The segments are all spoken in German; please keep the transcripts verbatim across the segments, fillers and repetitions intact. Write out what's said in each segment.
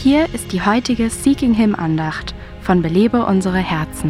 Hier ist die heutige Seeking Him Andacht von Belebe unsere Herzen.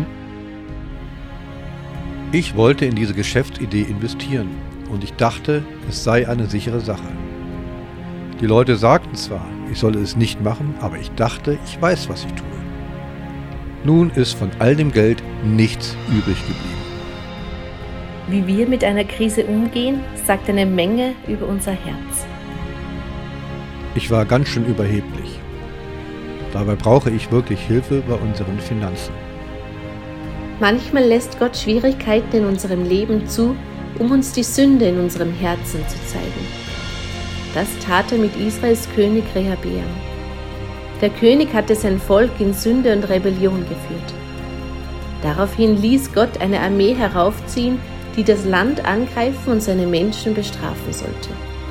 Ich wollte in diese Geschäftsidee investieren und ich dachte, es sei eine sichere Sache. Die Leute sagten zwar, ich solle es nicht machen, aber ich dachte, ich weiß, was ich tue. Nun ist von all dem Geld nichts übrig geblieben. Wie wir mit einer Krise umgehen, sagt eine Menge über unser Herz. Ich war ganz schön überheblich. Dabei brauche ich wirklich Hilfe bei unseren Finanzen. Manchmal lässt Gott Schwierigkeiten in unserem Leben zu, um uns die Sünde in unserem Herzen zu zeigen. Das tat er mit Israels König Rehabeam. Der König hatte sein Volk in Sünde und Rebellion geführt. Daraufhin ließ Gott eine Armee heraufziehen, die das Land angreifen und seine Menschen bestrafen sollte.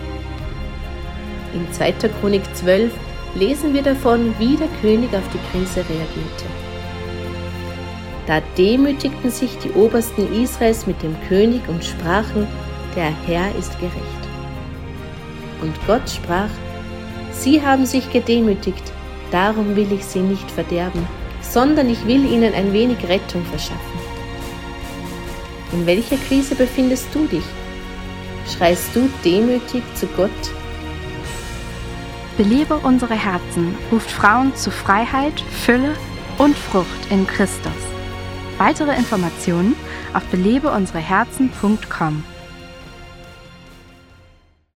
In zweiter Chronik zwölf lesen wir davon, wie der König auf die Krise reagierte. Da demütigten sich die Obersten Israels mit dem König und sprachen, der Herr ist gerecht. Und Gott sprach, sie haben sich gedemütigt, darum will ich sie nicht verderben, sondern ich will ihnen ein wenig Rettung verschaffen. In welcher Krise befindest du dich? Schreist du demütig zu Gott? Belebe unsere Herzen ruft Frauen zu Freiheit, Fülle und Frucht in Christus. Weitere Informationen auf belebe unsere herzen punkt com.